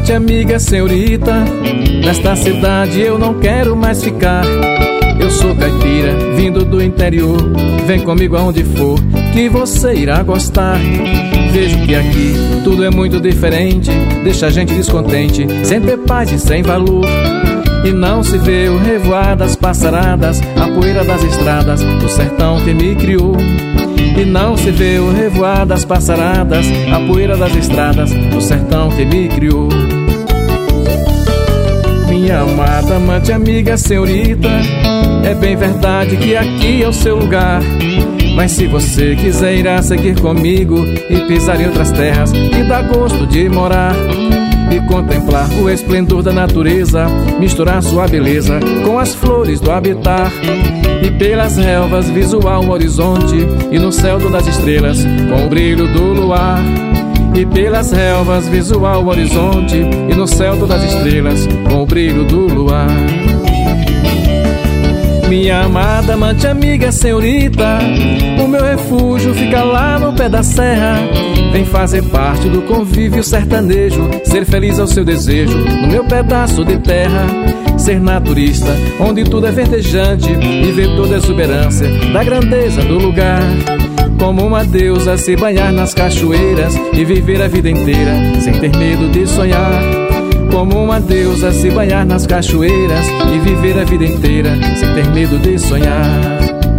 amante, amiga, senhorita, nesta cidade eu não quero mais ficar. Eu sou caipira, vindo do interior. Vem comigo aonde for, que você irá gostar. Vejo que aqui tudo é muito diferente, deixa a gente descontente, sem ter paz e sem valor. E não se vê o revoar das passaradas, a poeira das estradas do sertão que me criou. E não se vê o revoar das passaradas, a poeira das estradas do sertão que me criou. Minha amada, amante, amiga, senhorita, é bem verdade que aqui é o seu lugar. Mas se você quiser, irá seguir comigo e pisar em outras terras que dá gosto de morar. E contemplar o esplendor da natureza, misturar sua beleza com as flores do habitar. E pelas relvas visual o horizonte, e no céu das estrelas com o brilho do luar. E pelas relvas visual o horizonte, e no céu das estrelas com o brilho do luar. Minha amada, amante, amiga, senhorita, o meu refúgio fica lá no pé da serra. Vem fazer parte do convívio sertanejo, ser feliz ao seu desejo, no meu pedaço de terra. Ser naturista, onde tudo é verdejante, e ver toda a exuberância da grandeza do lugar. Como uma deusa, se banhar nas cachoeiras e viver a vida inteira sem ter medo de sonhar. Como uma deusa, se banhar nas cachoeiras e viver a vida inteira sem ter medo de sonhar.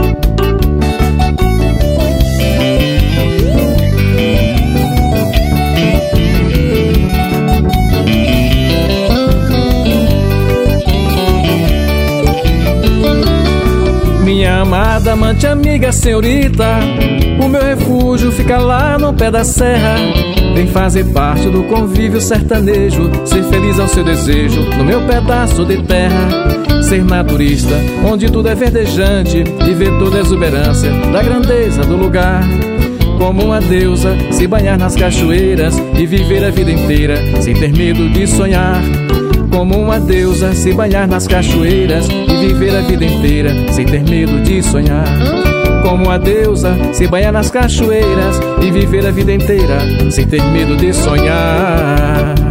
Minha amada, amante, amiga, senhorita, o meu refúgio fica lá no pé da serra. Vem fazer parte do convívio sertanejo, ser feliz ao seu desejo, no meu pedaço de terra. Ser naturista, onde tudo é verdejante, e ver toda a exuberância da grandeza do lugar. Como uma deusa, se banhar nas cachoeiras e viver a vida inteira sem ter medo de sonhar. Como uma deusa, se banhar nas cachoeiras e viver a vida inteira sem ter medo de sonhar. Como uma deusa, se banhar nas cachoeiras e viver a vida inteira sem ter medo de sonhar.